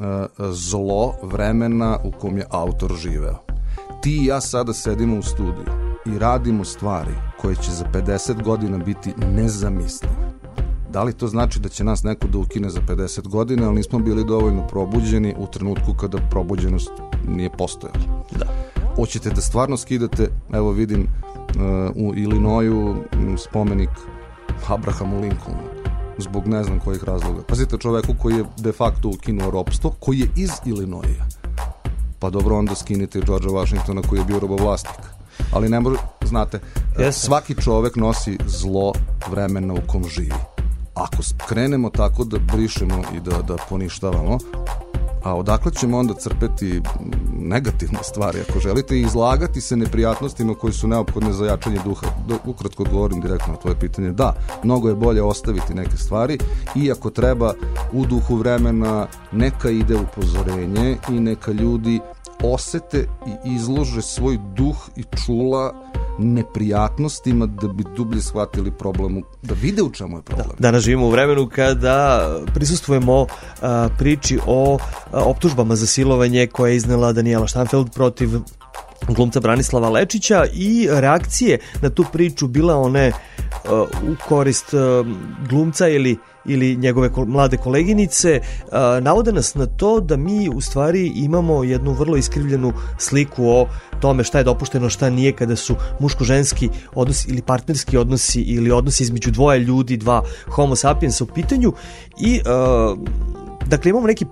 zlo vremena u kom je autor živeo. Ti i ja sada sedimo u studiju i radimo stvari koje će za pedeset godina biti nezamislive. Da li to znači da će nas neko da ukine za pedeset godina, ali nismo bili dovoljno probuđeni u trenutku kada probuđenost nije postojala? Da. Hoćete da stvarno skidate, evo vidim uh, u Illinoisu spomenik Abrahamu Lincolnu zbog ne znam kojih razloga. Pazite, čoveku koji je de facto ukinuo ropstvo, koji je iz Illinoisa. Pa dobro, onda skinite Georgea Washingtona koji je bio robovlasnik. Ali ne može, znate, yes. svaki čovek nosi zlo vremena u kom živi. Ako krenemo tako da brišemo i da, da poništavamo, a odakle ćemo onda crpeti negativne stvari, ako želite, i izlagati se neprijatnostima koji su neophodne za jačanje duha. Ukratko odgovorim direktno na tvoje pitanje. Da, mnogo je bolje ostaviti neke stvari i ako treba u duhu vremena neka ide upozorenje i neka ljudi osete i izlože svoj duh i čula neprijatnostima da bi dublje shvatili problemu, da vide u čemu je problem. Da, danas živimo u vremenu kada prisustvujemo a, priči o a, optužbama za silovanje koje je iznela Daniela Stanfeld protiv glumca Branislava Lečića i reakcije na tu priču bila one a, u korist a, glumca ili ili njegove ko, mlade koleginice, a, navode nas na to da mi u stvari imamo jednu vrlo iskrivljenu sliku o tome šta je dopušteno, šta nije kada su muško-ženski odnosi ili partnerski odnosi ili odnosi između dvoje ljudi, dva homo sapiensa u pitanju i a, dakle imamo neki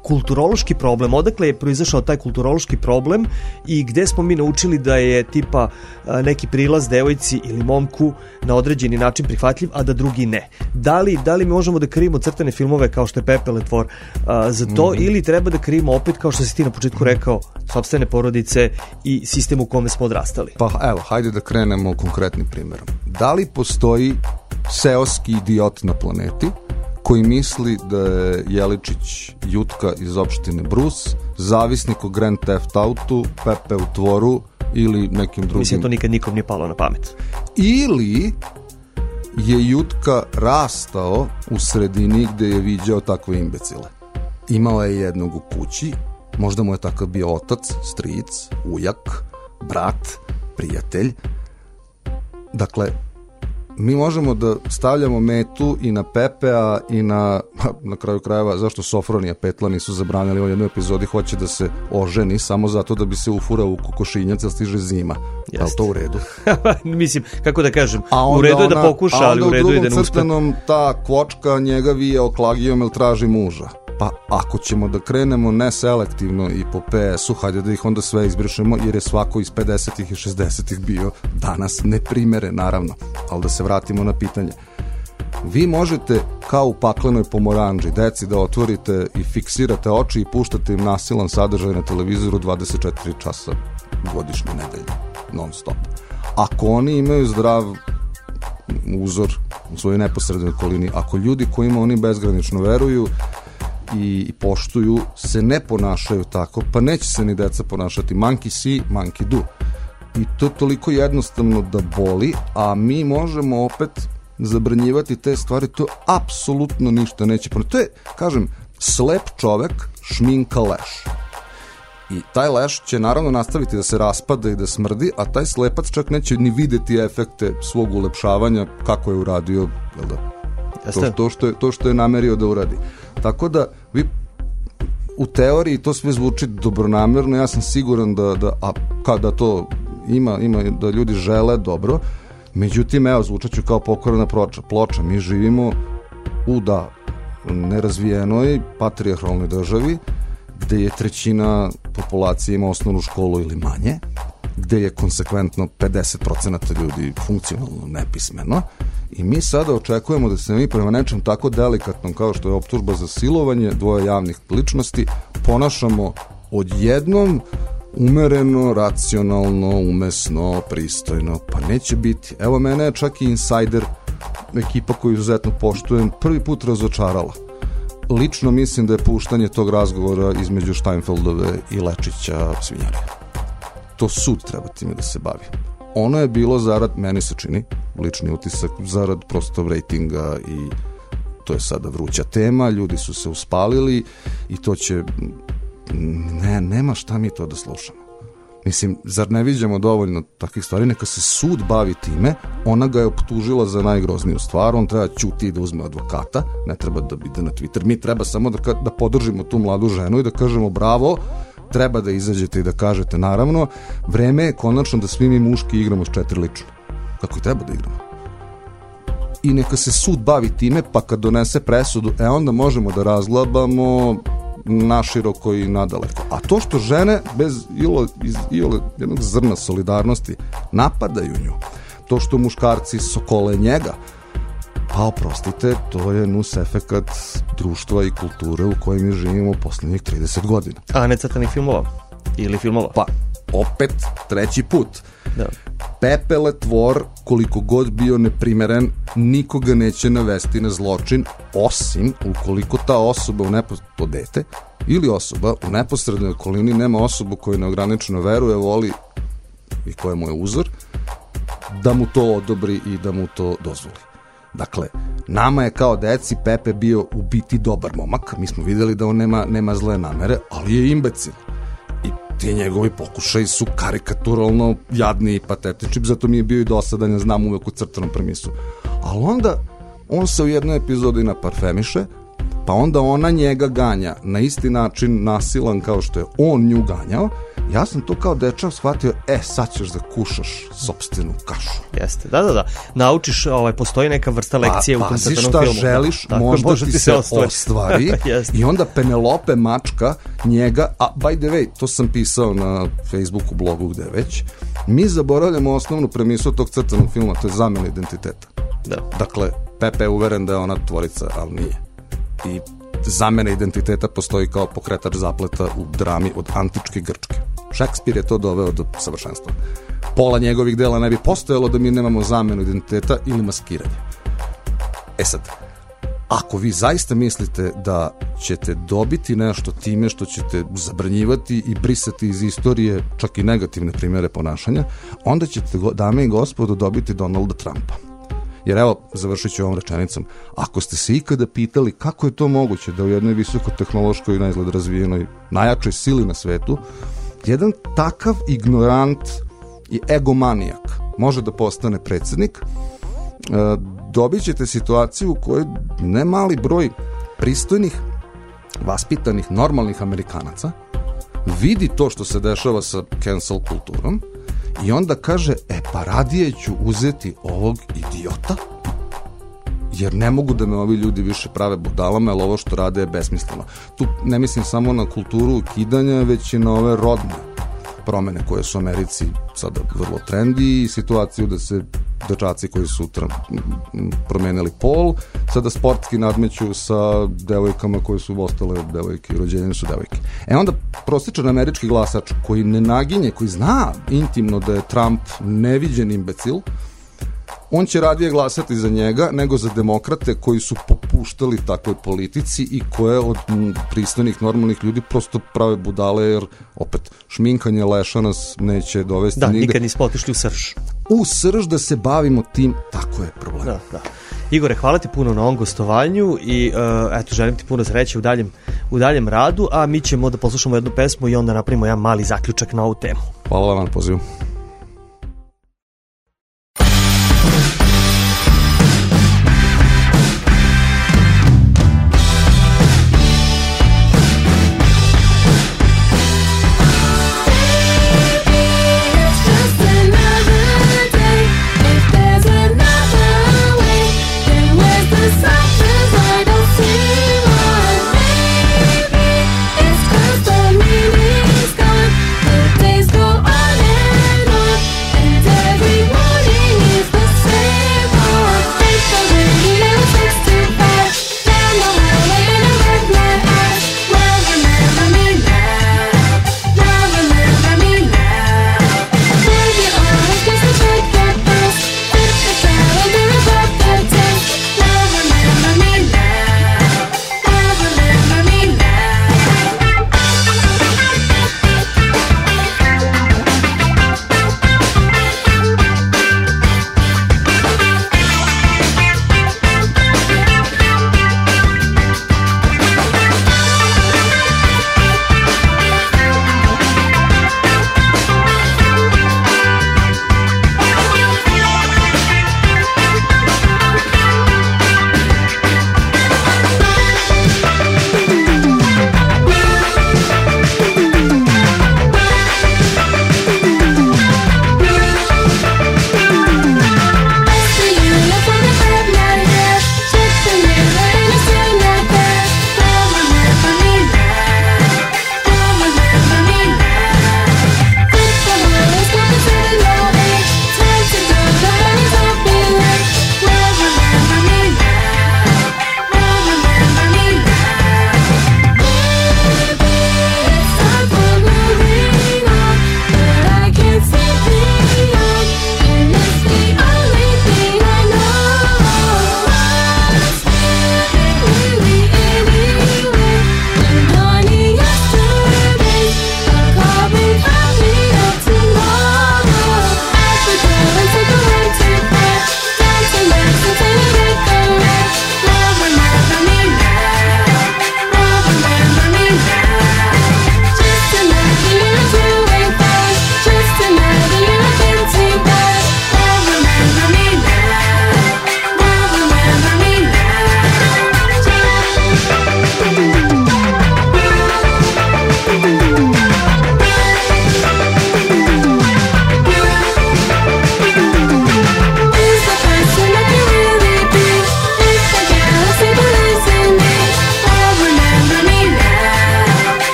kulturološki problem, odakle je proizašao taj kulturološki problem i gde smo mi naučili da je tipa neki prilaz devojci ili momku na određeni način prihvatljiv, a da drugi ne. Da li, da li mi možemo da krivimo crtane filmove kao što je Pepe Letvor a, za to, mm-hmm. ili treba da krivimo opet, kao što si ti na početku rekao, sopstvene porodice i sistem u kome smo odrastali? Pa evo, hajde da krenemo konkretnim primjerom. Da li postoji seoski idiot na planeti koji misli da je Jeličić Jutka iz opštine Brus, zavisnik o Grand Theft Autu, Pepe u Tvoru ili nekim drugim... Mislim, to nikad nikom nije palo na pamet. Ili je Jutka rastao u sredini gde je viđao takve imbecile. Imao je jednog u kući, možda mu je takav bio otac, stric, ujak, brat, prijatelj. Dakle, mi možemo da stavljamo metu i na Pepea i na, na kraju krajeva, zašto Sofronija Petla nisu zabranili u jednoj epizodi, hoće da se oženi samo zato da bi se ufurao u kokošinjac, jer stiže zima. Je li to u redu? Mislim, kako da kažem, u redu je da pokuša, ali u redu je da ne uspe. A onda u drugom crtenom ta kvočka njega vije oklagijom, jer traži muža. Pa ako ćemo da krenemo neselektivno i po P S-u, hajde da ih onda sve izbrišemo, jer je svako iz pedesetih i šezdesetih bio danas neprimere, naravno. Ali da se vratimo na pitanje. Vi možete, kao u paklenoj pomoranđi, deci da otvorite i fiksirate oči i puštate im nasilan sadržaj na televizoru dvadeset četiri časa godišnje nedelje, non stop. Ako oni imaju zdrav uzor u svojoj neposrednoj okolini, ako ljudi kojima oni bezgranično veruju i poštuju se ne ponašaju tako, pa neće se ni deca ponašati. Monkey see, monkey do. I to je toliko jednostavno da boli, a mi možemo opet zabranjivati te stvari, to apsolutno ništa neće. To je, kažem, slep čovek šminka leš. I taj leš će naravno nastaviti da se raspada i da smrdi, a taj slepac čak neće ni videti efekte svog ulepšavanja kako je uradio, jel da? To, to, što je, to što je namerio da uradi. Tako da vi u teoriji to sve zvuči dobronamerno, ja sam siguran da, da, a, kada to ima, ima da ljudi žele dobro, međutim, evo, zvučat ću kao pokorna ploča, ploča. Mi živimo u da nerazvijenoj patrijarhalnoj državi gde je trećina populacije ima osnovnu školu ili manje, gde je konsekventno pedeset procenata ljudi funkcionalno nepismeno, i mi sada očekujemo da se mi prema nečem tako delikatnom kao što je optužba za silovanje dvoje javnih ličnosti ponašamo odjednom umereno, racionalno, umesno, pristojno. Pa neće biti. Evo, mene je čak i Insider, ekipa koju izuzetno poštujem, prvi put razočarala. Lično mislim da je puštanje tog razgovora između Steinfeldove i Lečića svinjarija. To sud treba time da se bavi. Ono je bilo zarad, meni se čini, lični utisak, zarad prosto rejtinga, i to je sada vruća tema, ljudi su se uspalili i to će, ne, nema šta mi to da slušamo. Mislim, zar ne viđamo dovoljno takvih stvari? Neka se sud bavi time, ona ga je optužila za najgrozniju stvar, on treba ćuti i da uzme advokata, ne treba da ide na Twitter, mi treba samo da, da podržimo tu mladu ženu i da kažemo bravo, treba da izađete i da kažete, naravno, vreme je konačno da svi mi muški igramo s četiri lične. Kako i treba da igramo. I neka se sud bavi time, pa kad donese presudu, e onda možemo da razglabamo naširoko i nadaleko. A to što žene bez ilo, iz ilo jednog zrna solidarnosti napadaju nju, to što muškarci sokole njega, pa oprostite, to je nus efekat društva i kulture u kojoj mi živimo poslednjih trideset godina. A ne crtanih filmova? Ili filmova? Pa, opet, treći put. Da. Pepe Letvor, koliko god bio neprimeren, nikoga neće navesti na zločin, osim ukoliko ta osoba u neposredno dete ili osoba u neposrednoj okolini nema osobu koju neograničeno veruje, voli i koja mu je uzor, da mu to odobri i da mu to dozvoli. Dakle, nama je kao deci Pepe bio u biti dobar momak, mi smo videli da on nema, nema zle namere, ali je imbecil. I ti njegovi pokušaji su karikaturalno jadni i patetični, zato mi je bio i dosadan, ja znam uvek u crtanom premisu. Ali onda on se u jednoj epizodi naparfemiše, pa onda ona njega ganja na isti način nasilan kao što je on nju ganjao, ja sam to kao dečak shvatio, e, sad ćeš da kušaš sopstvenu kašu. Jeste, da, da, da. Naučiš, ovaj, postoji neka vrsta lekcije pa, u tom crtanom filmu. Pazi šta želiš, da, možda može ti se ostvari. ostvari i onda Penelope mačka njega, a by the way, to sam pisao na Facebooku, blogu, gde već, mi zaboravljamo osnovnu premisu tog crtanog filma, to je zamena identiteta. Da. Dakle, Pepe je uveren da je ona tvorica, ali nije. I zamena identiteta postoji kao pokretač zapleta u drami od antičke Grčke. Šekspir je to doveo do savršenstva. Pola njegovih dela ne bi postojalo da mi nemamo zamenu identiteta ili maskiranje. E sad, ako vi zaista mislite da ćete dobiti nešto time što ćete zabranjivati i brisati iz istorije čak i negativne primjere ponašanja, onda ćete, dame i gospodo, dobiti Donalda Trumpa. Jer evo, završit ću ovom rečenicom, ako ste se ikada pitali kako je to moguće da u jednoj visokotehnološkoj, najizgled razvijenoj, najjačoj sili na svetu, jedan takav ignorant i egomanijak može da postane predsjednik, dobit ćete situaciju u kojoj ne mali broj pristojnih, vaspitanih, normalnih Amerikanaca vidi to što se dešava sa cancel kulturom i onda kaže, e pa radije ću uzeti ovog idiota, jer ne mogu da me ovi ljudi više prave budalama, jer ovo što rade je besmisleno. Tu ne mislim samo na kulturu ukidanja, već i na ove rodne promene koje su u Americi sada vrlo trendi i situaciju da se dečaci koji su promenili pol sada sportski nadmeću sa devojkama koje su ostale devojke i rođenjene su devojke. E onda prosječan američki glasač koji ne naginje, koji zna intimno da je Trump neviđen imbecil, on će radije glasati za njega nego za demokrate koji su popuštali takvoj politici i koje od pristojnih normalnih ljudi prosto prave budale, jer opet šminkanje leša nas neće dovesti da, nigde. Da, nikad nismo otišli u srž. U srž da se bavimo tim, tako je problem. Da, da. Igore, hvala ti puno na ovom gostovanju i uh, eto, želim ti puno sreće u daljem, u daljem radu, a mi ćemo da poslušamo jednu pesmu i onda napravimo jedan mali zaključak na ovu temu. Hvala vam na pozivu. Days go on and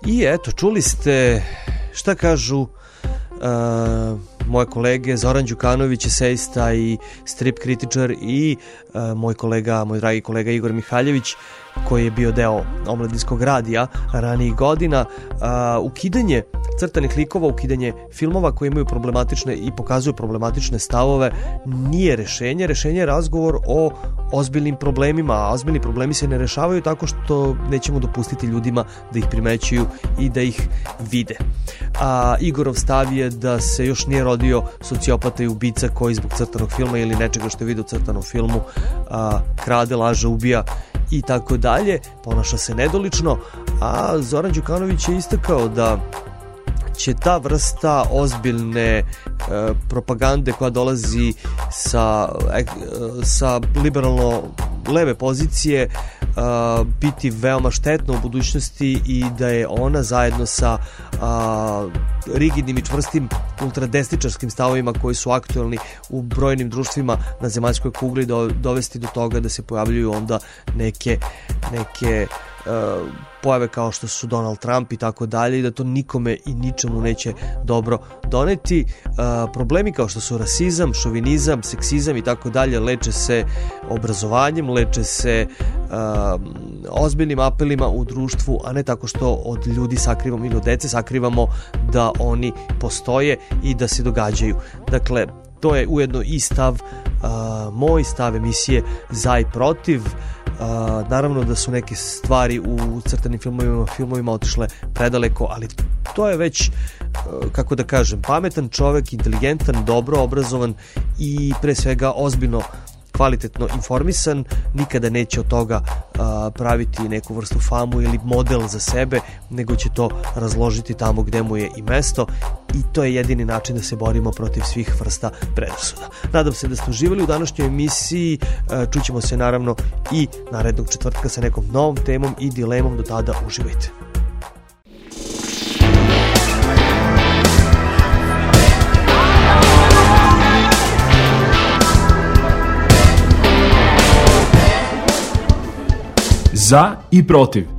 I eto, čuli ste šta kažu uh, moje kolege Zoran Đukanović, esejista i strip kritičar, i uh, moj kolega, moj dragi kolega Igor Mihaljević, koji je bio deo omladinskog radija ranijih godina. Uh, ukidanje crtanih likova, ukidanje filmova koji imaju problematične i pokazuju problematične stavove nije rešenje. Rešenje je razgovor o ozbiljnim problemima, a ozbiljni problemi se ne rešavaju tako što nećemo dopustiti ljudima da ih primećuju i da ih vide. A Igorov stav je da se još nije rodio sociopata i ubica koji zbog crtanog filma ili nečega što je vidio u crtanom filmu a, krade, laže, ubija i tako dalje, ponaša se nedolično. A Zoran Đukanović je istakao da će ta vrsta ozbiljne e, propagande koja dolazi sa, e, sa liberalno leve pozicije e, biti veoma štetna u budućnosti i da je ona zajedno sa a, rigidnim i čvrstim ultradesničarskim stavovima koji su aktuelni u brojnim društvima na zemaljskoj kugli do, dovesti do toga da se pojavljuju onda neke neke Uh, pojave kao što su Donald Trump i tako dalje, i da to nikome i ničemu neće dobro doneti. Uh, problemi kao što su rasizam, šovinizam, seksizam i tako dalje leče se obrazovanjem, leče se uh, ozbiljnim apelima u društvu, a ne tako što od ljudi sakrivamo ili od dece sakrivamo da oni postoje i da se događaju. Dakle, to je ujedno i stav, uh, moj stav emisije Za i protiv. Uh, naravno da su neke stvari u crtanim filmovima, filmovima otišle predaleko, ali to je već, uh, kako da kažem, pametan čovek, inteligentan, dobro obrazovan i pre svega ozbiljno kvalitetno informisan, nikada neće od toga a, praviti neku vrstu famu ili model za sebe, nego će to razložiti tamo gde mu je i mesto, i to je jedini način da se borimo protiv svih vrsta predrasuda. Nadam se da ste uživali u današnjoj emisiji, a, čućemo se naravno i narednog četvrtka sa nekom novom temom i dilemom. Do tada uživajte. Za i protiv.